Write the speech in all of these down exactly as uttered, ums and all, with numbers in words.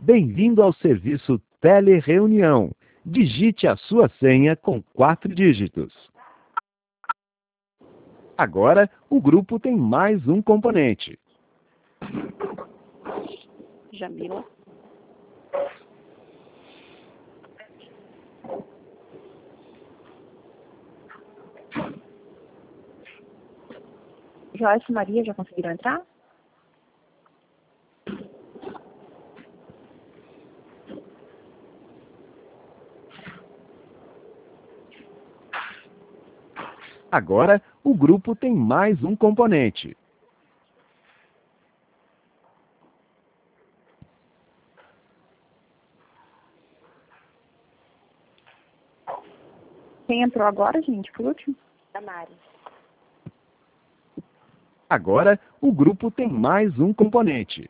Bem-vindo ao serviço Telereunião. Digite a sua senha com quatro dígitos. Agora, o grupo tem mais um componente. Jamila. Joyce e Maria já conseguiram entrar? Agora, o grupo tem mais um componente. Quem entrou agora, gente, por último? A Mari. Agora, o grupo tem mais um componente.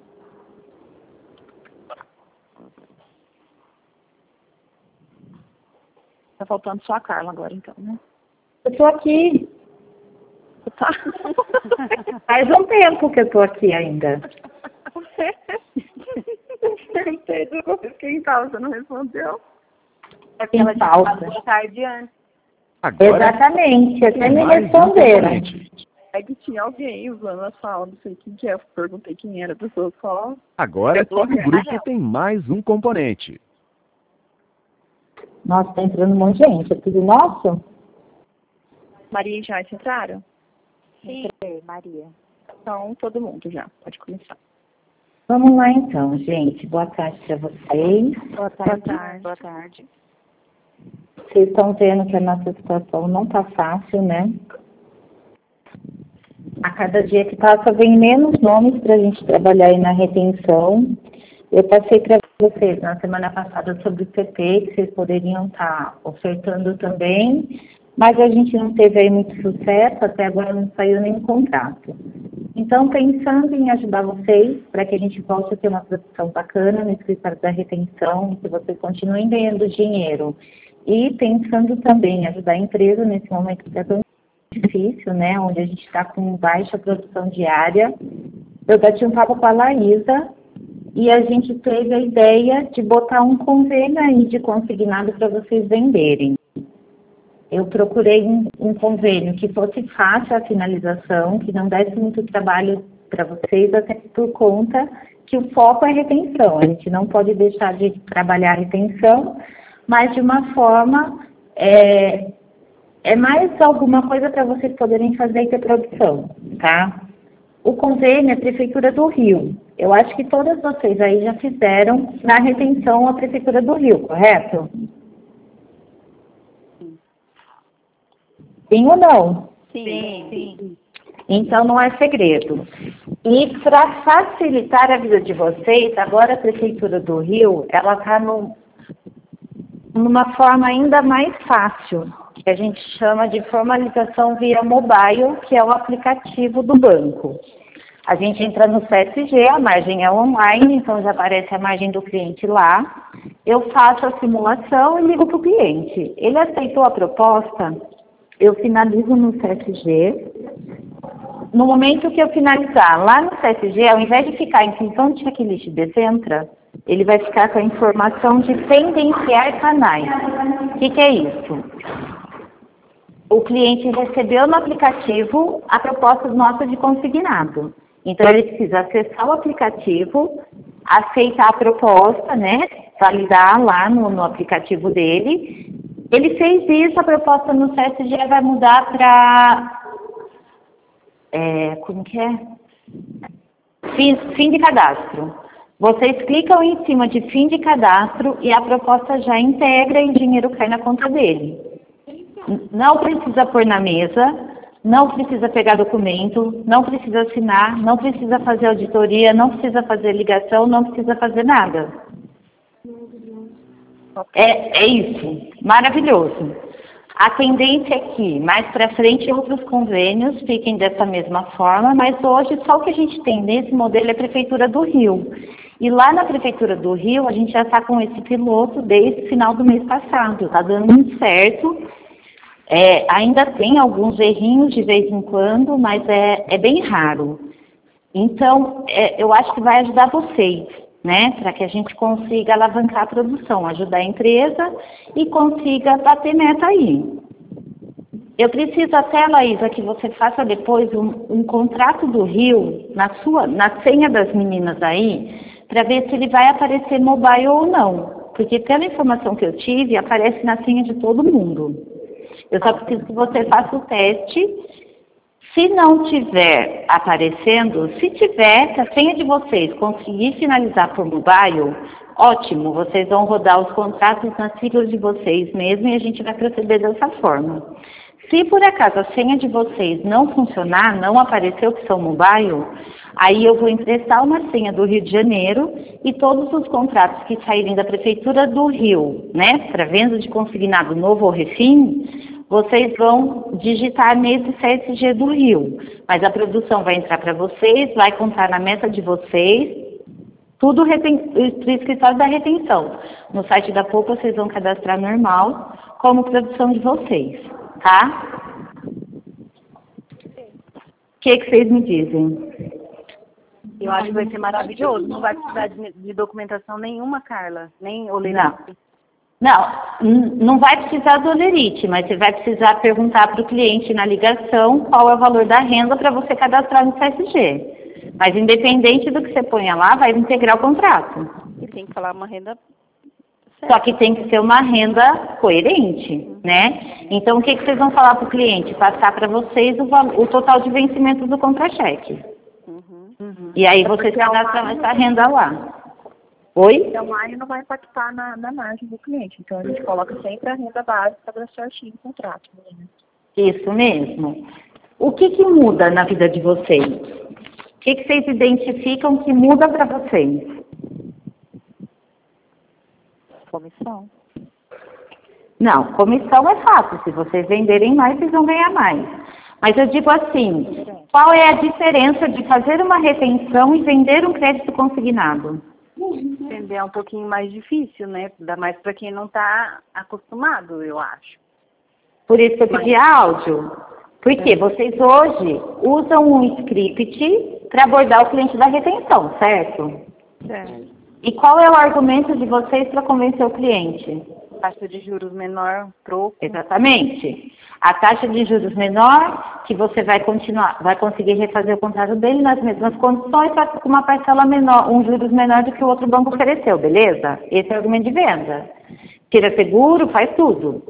Tá faltando só a Carla agora, então, né? Eu tô aqui. Tá. Faz um tempo que eu tô aqui ainda. Perguntei duas vezes quem tava, você não respondeu. É porque ela tinha falado boa tarde antes. Agora, exatamente, até tem me mais um responderam. componente. É que tinha alguém usando a sala, não sei quem que é. Eu perguntei quem era, a pessoa só... Agora, o grupo tem mais um componente. Nossa, tá entrando um monte de gente. É tudo nosso? Maria e Joyce entraram? Sim. Maria. Então, todo mundo já. Pode começar. Vamos lá então, gente. Boa tarde para vocês. Boa tarde. Boa tarde. Boa tarde. Vocês estão vendo que a nossa situação não tá fácil, né? A cada dia que passa, vem menos nomes para a gente trabalhar aí na retenção. Eu passei para vocês na semana passada sobre o P P, que vocês poderiam estar ofertando também, mas a gente não teve aí muito sucesso, até agora não saiu nenhum contrato. Então, pensando em ajudar vocês, para que a gente possa ter uma produção bacana no escritório da retenção, que vocês continuem ganhando dinheiro, e pensando também em ajudar a empresa nesse momento que é tão difícil, né, onde a gente está com baixa produção diária, eu bati um papo com a Laísa, e a gente teve a ideia de botar um convênio aí de consignado para vocês venderem. Eu procurei um, um convênio que fosse fácil a finalização, que não desse muito trabalho para vocês, até por conta que o foco é retenção. A gente não pode deixar de trabalhar a retenção, mas de uma forma, é, é mais alguma coisa para vocês poderem fazer e ter produção, tá? O convênio é a Prefeitura do Rio. Eu acho que todas vocês aí já fizeram na retenção a Prefeitura do Rio, correto? Sim ou não? Sim. Sim. Então não é segredo. E para facilitar a vida de vocês, agora a Prefeitura do Rio, ela está numa forma ainda mais fácil, que a gente chama de formalização via mobile, que é o aplicativo do banco. A gente entra no C S G, a margem é online, então já aparece a margem do cliente lá. Eu faço a simulação e ligo para o cliente. Ele aceitou a proposta, eu finalizo no C S G. No momento que eu finalizar lá no C S G, ao invés de ficar em função de checklist de Centra, ele vai ficar com a informação de tendenciar canais. O que, que é isso? O cliente recebeu no aplicativo a proposta nossa de consignado. Então, ele precisa acessar o aplicativo, aceitar a proposta, né? Validar lá no, no aplicativo dele. Ele fez isso, a proposta no C S G vai mudar para... É, como que é? Fim, fim de cadastro. Vocês clicam em cima de fim de cadastro e a proposta já integra e o dinheiro cai na conta dele. Não precisa pôr na mesa, não precisa pegar documento, não precisa assinar, não precisa fazer auditoria, não precisa fazer ligação, não precisa fazer nada. É, é isso, maravilhoso. A tendência é que, mais para frente, outros convênios fiquem dessa mesma forma, mas hoje só o que a gente tem nesse modelo é a Prefeitura do Rio. E lá na Prefeitura do Rio, a gente já está com esse piloto desde o final do mês passado, está dando muito certo. É, ainda tem alguns errinhos de vez em quando, mas é, é bem raro. Então, é, eu acho que vai ajudar vocês. né? Para que a gente consiga alavancar a produção, ajudar a empresa e consiga bater meta aí. Eu preciso até, Laísa, que você faça depois um, um contrato do Rio na sua, na senha das meninas aí, para ver se ele vai aparecer mobile ou não. Porque pela informação que eu tive, aparece na senha de todo mundo. Eu só preciso que você faça o teste. Se não tiver aparecendo, se tiver, se a senha de vocês conseguir finalizar por mobile, ótimo, vocês vão rodar os contratos nas siglas de vocês mesmo e a gente vai proceder dessa forma. Se por acaso a senha de vocês não funcionar, não aparecer opção mobile, aí eu vou emprestar uma senha do Rio de Janeiro e todos os contratos que saírem da Prefeitura do Rio, né, para venda de consignado novo ou refim, vocês vão digitar nesse C S G do Rio. Mas a produção vai entrar para vocês, vai contar na meta de vocês, tudo o escritório da retenção. No site da Poupa vocês vão cadastrar normal, como produção de vocês, tá? O que, que vocês me dizem? Eu acho que vai ser maravilhoso. Não vai precisar de, de documentação nenhuma, Carla, nem olerite. Não, não vai precisar do olerite, mas você vai precisar perguntar para o cliente na ligação qual é o valor da renda para você cadastrar no C S G. Mas independente do que você ponha lá, vai integrar o contrato. E tem que falar uma renda certa. Só que tem que ser uma renda coerente, uhum. né? Então, o que, que vocês vão falar para o cliente? Passar para vocês o, o total de vencimento do contra-cheque. Uhum. Uhum. E aí vocês cadastram essa renda lá. Oi? Então, online não vai impactar na, na margem do cliente. Então, a gente coloca sempre a renda base para dar certinho o contrato. Né? Isso mesmo. O que, que muda na vida de vocês? O que, que vocês identificam que muda para vocês? Comissão. Não, comissão é fácil. Se vocês venderem mais, vocês vão ganhar mais. Mas eu digo assim, qual é a diferença de fazer uma retenção e vender um crédito consignado? Entender é um pouquinho mais difícil, né? Ainda mais para quem não está acostumado, eu acho. Por isso que eu pedi áudio. Porque vocês hoje usam um script para abordar o cliente da retenção, certo? Certo. E qual é o argumento de vocês para convencer o cliente? Taxa de juros menor, troco. Exatamente. A taxa de juros menor, que você vai continuar, vai conseguir refazer o contrato dele nas mesmas condições, só que com uma parcela menor, um juros menor do que o outro banco ofereceu, beleza? Esse é o argumento de venda. Tira seguro, faz tudo.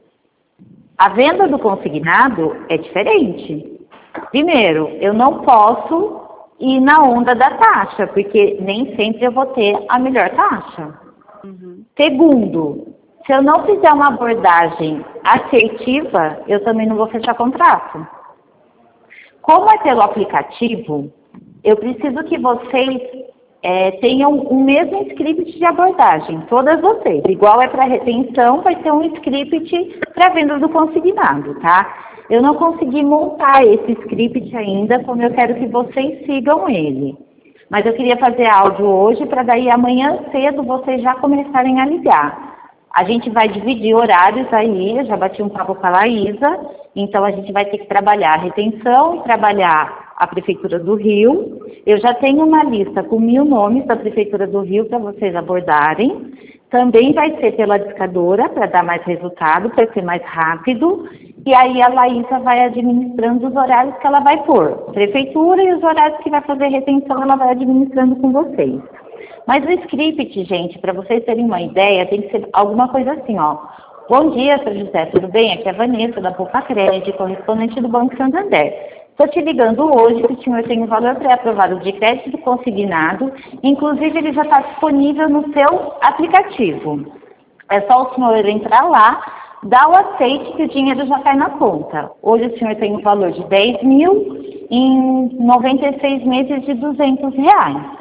A venda do consignado é diferente. Primeiro, eu não posso ir na onda da taxa, porque nem sempre eu vou ter a melhor taxa. Uhum. Segundo, se eu não fizer uma abordagem assertiva, eu também não vou fechar contrato. Como é pelo aplicativo, eu preciso que vocês é, tenham o mesmo script de abordagem, todas vocês. Igual é para retenção, vai ter um script para venda do consignado, tá? Eu não consegui montar esse script ainda, como eu quero que vocês sigam ele. Mas eu queria fazer áudio hoje para daí amanhã cedo vocês já começarem a ligar. A gente vai dividir horários aí, eu já bati um papo com a Laísa, então a gente vai ter que trabalhar a retenção e trabalhar a Prefeitura do Rio. Eu já tenho uma lista com mil nomes da Prefeitura do Rio para vocês abordarem. Também vai ser pela discadora para dar mais resultado, para ser mais rápido. E aí a Laísa vai administrando os horários que ela vai pôr. Prefeitura e os horários que vai fazer retenção, ela vai administrando com vocês. Mas o script, gente, para vocês terem uma ideia, tem que ser alguma coisa assim, ó. Bom dia, seu José, tudo bem? Aqui é a Vanessa, da Poupa Crédito, correspondente do Banco Santander. Estou te ligando hoje que o senhor tem um valor pré-aprovado de crédito consignado, inclusive ele já está disponível no seu aplicativo. É só o senhor entrar lá, dar o aceite que o dinheiro já cai na conta. Hoje o senhor tem um valor de dez mil em noventa e seis meses de duzentos reais.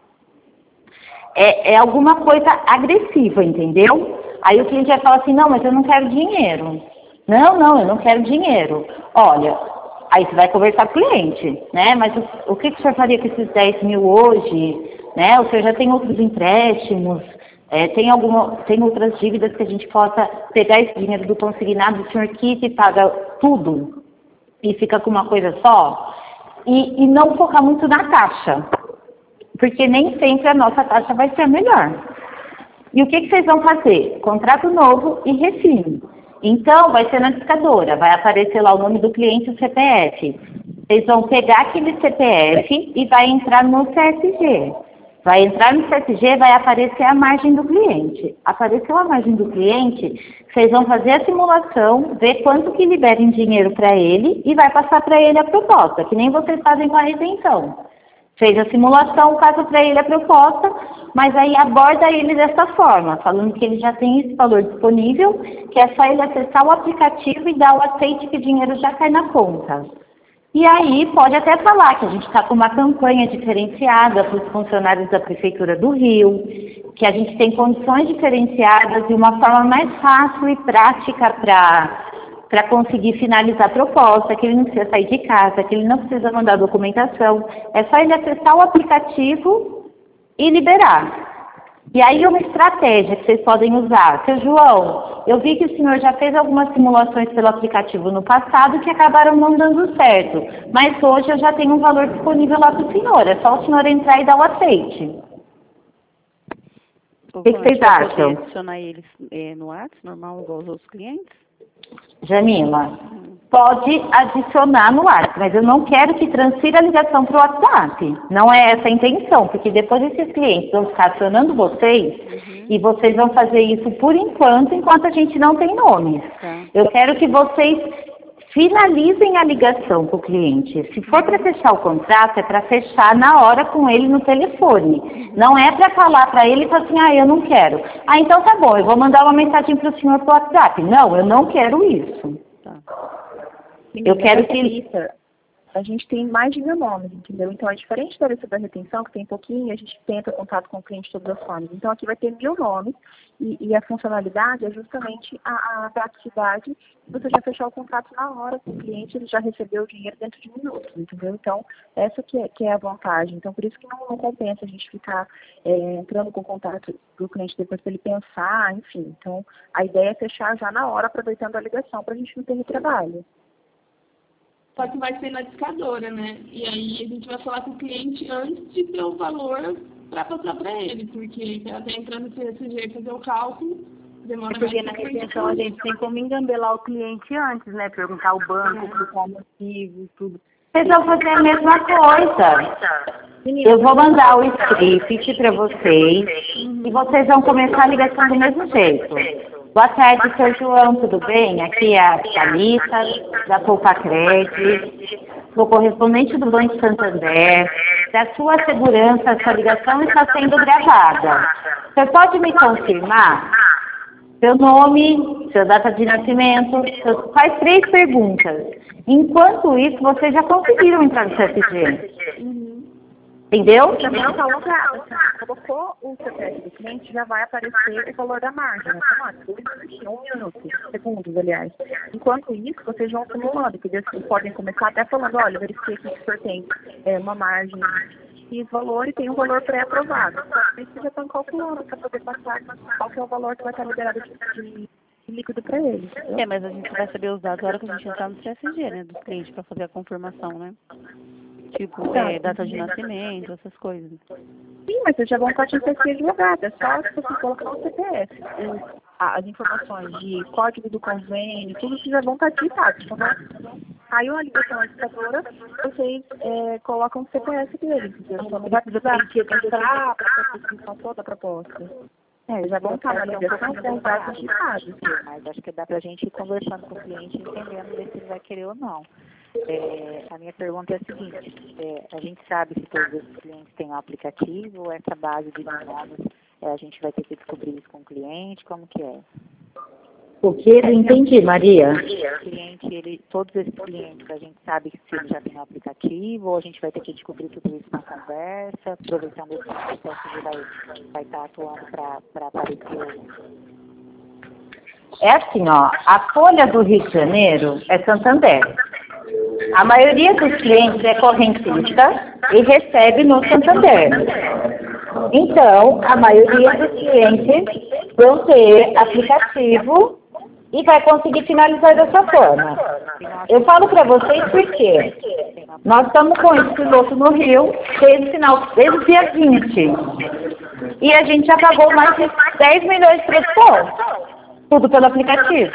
É, é alguma coisa agressiva, entendeu? Aí o cliente vai falar assim, não, mas eu não quero dinheiro. Não, não, eu não quero dinheiro. Olha, aí você vai conversar com o cliente, né? Mas o, o que, que o senhor faria com esses dez mil hoje? Né? O senhor já tem outros empréstimos, é, tem, alguma, tem outras dívidas que a gente possa pegar esse dinheiro do consignado, o senhor quita e paga tudo e fica com uma coisa só? E, e não focar muito na taxa. porque nem sempre a nossa taxa vai ser a melhor. E o que, que vocês vão fazer? Contrato novo e refine. Então, vai ser na discadora, vai aparecer lá o nome do cliente e o C P F. Vocês vão pegar aquele C P F e vai entrar no C S G. Vai entrar no C S G, vai aparecer a margem do cliente. Apareceu a margem do cliente, vocês vão fazer a simulação, ver quanto que libera em dinheiro para ele e vai passar para ele a proposta, que nem vocês fazem com a retenção. Fez a simulação, passa para ele a proposta, mas aí aborda ele dessa forma, falando que ele já tem esse valor disponível, que é só ele acessar o aplicativo e dar o aceite que o dinheiro já cai na conta. E aí pode até falar que a gente está com uma campanha diferenciada para os funcionários da Prefeitura do Rio, que a gente tem condições diferenciadas e uma forma mais fácil e prática para para conseguir finalizar a proposta, que ele não precisa sair de casa, que ele não precisa mandar documentação. É só ele acessar o aplicativo e liberar. E aí uma estratégia que vocês podem usar. Seu João, eu vi que o senhor já fez algumas simulações pelo aplicativo no passado que acabaram não dando certo, mas hoje eu já tenho um valor disponível lá para o senhor. É só o senhor entrar e dar o aceite. O que, que vocês acham? Adicionar eles é, no WhatsApp, normal, igual aos outros clientes? Janila, pode adicionar no WhatsApp, mas eu não quero que transfira a ligação para o WhatsApp. Não é essa a intenção, porque depois esses clientes vão ficar acionando vocês uhum. e vocês vão fazer isso por enquanto, enquanto a gente não tem nomes. Tá. Eu quero que vocês finalizem a ligação com o cliente. Se for para fechar o contrato, é para fechar na hora com ele no telefone. Não é para falar para ele e falar assim, ah, eu não quero. Ah, então tá bom, eu vou mandar uma mensagem para o senhor pro WhatsApp. Não, eu não quero isso. Tá. Eu quero que... A gente tem mais de mil nomes, entendeu? Então, é diferente da lista da retenção, que tem pouquinho, a gente tenta contato com o cliente de todas as formas. Então, aqui vai ter mil nomes e, e a funcionalidade é justamente a, a praticidade de você já fechar o contrato na hora com o cliente, ele já recebeu o dinheiro dentro de minutos, entendeu? Então, essa que é, que é a vantagem. Então, por isso que não, não compensa a gente ficar é, entrando com o contato do cliente depois para ele pensar, enfim. Então, a ideia é fechar já na hora, aproveitando a ligação, para a gente não ter retrabalho. Só que vai ser na discadora, né? E aí a gente vai falar com o cliente antes de ter o valor para passar para ele, porque ela está entrando no C S G fazer o cálculo, demora mais. Porque na retenção a gente tem como engambelar o cliente antes, né? Perguntar ao banco, explicar motivos, tudo. Vocês vão fazer a mesma coisa. Eu vou mandar o script para vocês e vocês vão começar a ligação do mesmo jeito. Boa tarde, seu João, tudo bem? Aqui é a Thalita, da Poupa Crédito, sou correspondente do Banco Santander. Da sua segurança, a sua ligação está sendo gravada. Você pode me confirmar seu nome, sua data de nascimento? Seu... Faz três perguntas. Enquanto isso, vocês já conseguiram entrar no C S G. Entendeu? Também não está logado. Colocou o C P F do cliente, já vai aparecer o valor da margem. Automático. Um minuto, segundos, aliás. Enquanto isso, vocês vão simulando, porque vocês podem começar até falando, olha, verifiquei que o senhor tem é, uma margem X valor e tem um valor pré-aprovado. Então, vocês já estão calculando para poder passar qual que é o valor que vai estar liberado de, de líquido para ele. Entendeu? É, mas a gente vai saber os dados na hora que a gente entrar no C S G, né, dos clientes, para fazer a confirmação, né? Tipo, é, data de nascimento, essas coisas. Sim, mas vocês já vão estar de C S G jogada. É só se você colocar no C P F. As informações de código do convênio, tudo que já vão estar digitados. Então, caiu a ligação administradora, vocês é, colocam o C P F deles. Então, não vai precisar entrar para a descrição toda a proposta. É, já vão estar na ligação com os dados digitados. Mas acho que dá para a gente ir conversando com o cliente, entendendo se ele vai querer ou não. É, a minha pergunta é a seguinte, é, a gente sabe se todos esses clientes têm um aplicativo ou essa base de nomes, é, a gente vai ter que descobrir isso com o cliente, como que é? O que? Eu entendi, Maria. O cliente, ele, todos esses clientes, a gente sabe se ele já tem um aplicativo ou a gente vai ter que descobrir tudo isso na conversa, aproveitando esse processo que vai, vai estar atuando para aparecer. É assim, ó, a folha do Rio de Janeiro é Santander. A maioria dos clientes é correntista e recebe no Santander. Então, a maioria dos clientes vão ter aplicativo e vai conseguir finalizar dessa forma. Eu falo para vocês porque nós estamos com esse piloto no Rio desde o final, desde o dia vinte. E a gente já pagou mais de dez milhões de produção. Tudo pelo aplicativo.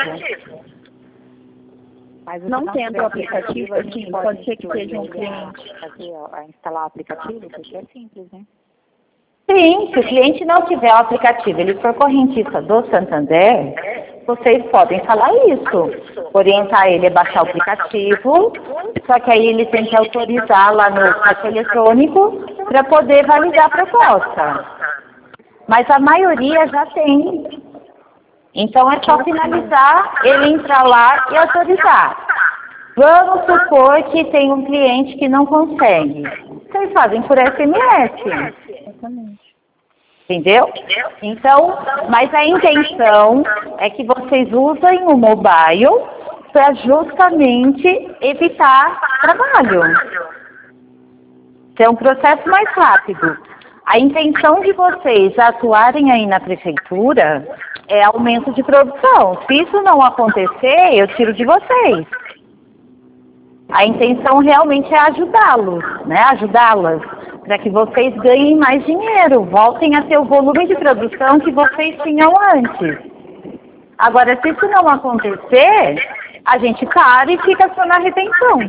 Mas Não tendo o aplicativo, assim, pode ser que seja um cliente. Fazer, a instalar o aplicativo, porque é simples, né? Sim, se o cliente não tiver o aplicativo, ele for correntista do Santander, vocês podem falar isso. Orientar ele a baixar o aplicativo, só que aí ele tem que autorizar lá no caixa eletrônico para poder validar a proposta. Mas a maioria já tem. Então é só finalizar, ele entrar lá e autorizar. Vamos supor que tem um cliente que não consegue. Vocês fazem por S M S. Entendeu? Então, mas a intenção é que vocês usem o mobile para justamente evitar trabalho. É um processo mais rápido. A intenção de vocês atuarem aí na prefeitura é aumento de produção. Se isso não acontecer, eu tiro de vocês. A intenção realmente é ajudá-los, né? Ajudá-las, para que vocês ganhem mais dinheiro, voltem a ter o volume de produção que vocês tinham antes. Agora, se isso não acontecer, a gente para e fica só na retenção.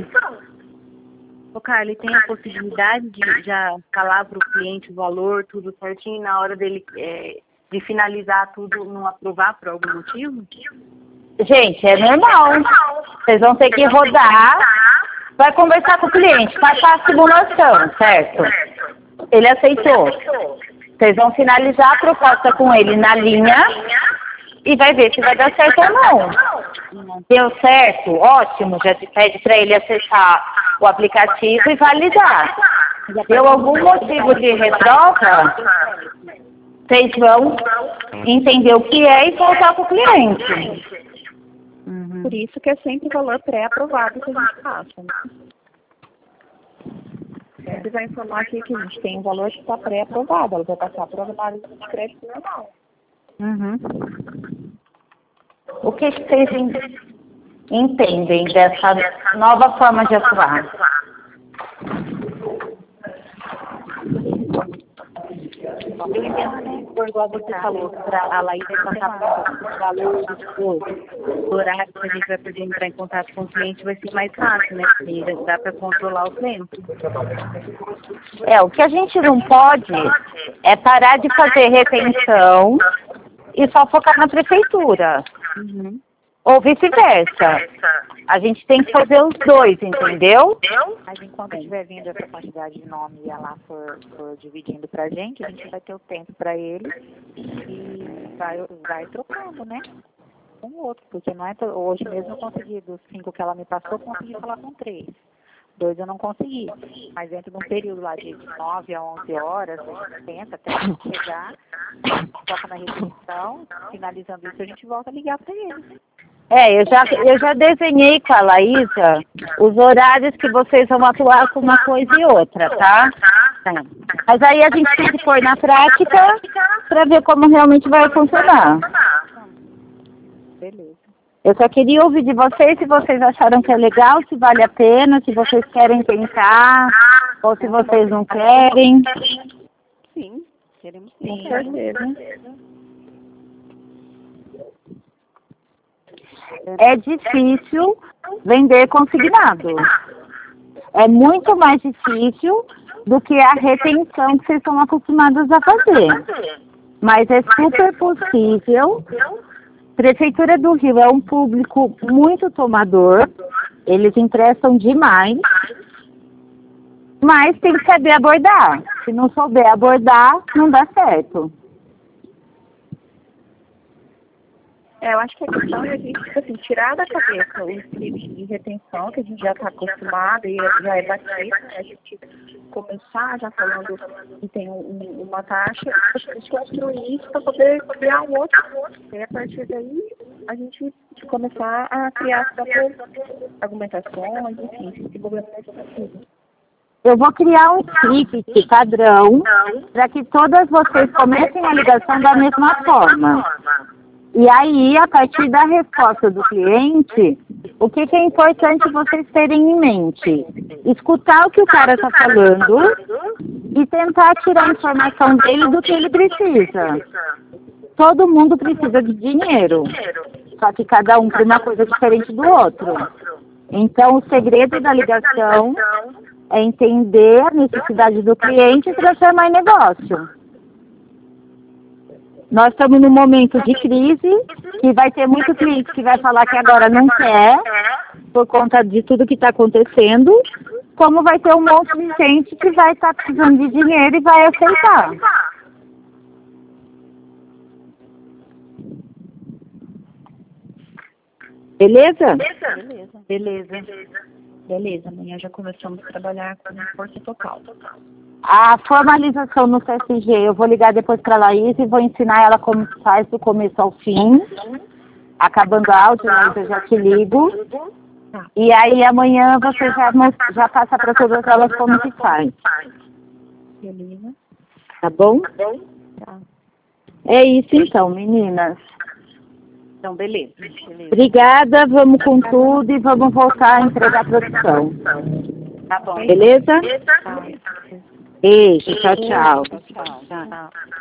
Ô, Carly, tem a possibilidade de já falar para o cliente o valor, tudo certinho, na hora dele é, de finalizar tudo, não aprovar por algum motivo? Gente, é normal. Vocês vão ter que rodar, vai conversar com o cliente, passar a simulação, certo? Ele aceitou. Vocês vão finalizar a proposta com ele na linha e vai ver se vai dar certo ou não. Deu certo, ótimo, já se pede para ele acessar o aplicativo e validar. Deu algum motivo de retroca, vocês vão entender o que é e voltar para o cliente. Uhum. Por isso que é sempre valor pré-aprovado que a gente passa. Né? Sempre vai informar aqui que a gente tem um valor que está pré-aprovado, ela vai passar para a análise de crédito normal. Uhum. O que vocês entendem dessa nova forma de atuar? Eu entendo, né? Por igual você falou, para a Laís passar para os valores do horário que a gente vai poder entrar em contato com o cliente vai ser mais fácil, né? Porque dá para controlar o tempo. É, o que a gente não pode é parar de fazer retenção e só focar na prefeitura. Uhum. Ou vice-versa. A gente tem que fazer os dois, entendeu? Mas enquanto estiver vindo essa quantidade de nome e ela for, for dividindo pra gente, a gente vai ter o tempo para ele e vai, vai trocando, né? Um ou outro, porque não é to... hoje mesmo eu consegui, dos cinco que ela me passou, eu consegui falar com três. Dois eu não consegui. Mas dentro de um período lá de nove a onze horas, a gente tenta até chegar, toca na restrição, finalizando isso, a gente volta a ligar para ele. É, eu já, eu já desenhei com a Laísa os horários que vocês vão atuar com uma coisa e outra, tá? Tá. Mas aí a gente tem que pôr na prática para ver como realmente vai funcionar. Beleza. Eu só queria ouvir de vocês se vocês acharam que é legal, se vale a pena, se vocês querem tentar, ou se vocês não querem. Sim, queremos sim. Com certeza. É difícil vender consignado. É muito mais difícil do que a retenção que vocês estão acostumados a fazer. Mas é super possível. Prefeitura do Rio é um público muito tomador, eles emprestam demais, mas tem que saber abordar. Se não souber abordar, não dá certo. É, eu acho que a questão é a gente, tipo assim, tirar da cabeça o script de retenção, que a gente já está acostumado e já é batido, né? A gente começar já falando que tem um, uma taxa, e construir isso para poder criar um outro. E a partir daí, a gente começar a criar as próprias argumentações, enfim, se desenvolvendo nesse sentido. Eu vou criar um script padrão para que todas vocês comecem a ligação da mesma forma. E aí, a partir da resposta do cliente, o que, que é importante vocês terem em mente? Escutar o que o cara está falando e tentar tirar a informação dele do que ele precisa. Todo mundo precisa de dinheiro, só que cada um tem uma coisa diferente do outro. Então, o segredo da ligação é entender a necessidade do cliente e transformar em negócio. Nós estamos num momento de crise, que vai ter muito cliente que vai falar que agora não quer, por conta de tudo que está acontecendo, como vai ter um monte de gente que vai estar tá precisando de dinheiro e vai aceitar. Beleza? Beleza. Beleza. Beleza, amanhã já começamos a trabalhar com força total. A formalização no C S G, eu vou ligar depois para a Laís e vou ensinar ela como faz do começo ao fim. Acabando a áudio, eu já te ligo. E aí amanhã você já, já passa para todas elas como que faz. Beleza. Tá bom? Tá. É isso então, meninas. Então, beleza. beleza. Obrigada, vamos com tudo e vamos voltar a entregar a produção. Tá bom. Beleza? Tá. Beijo, tchau, tchau. Tchau, tchau.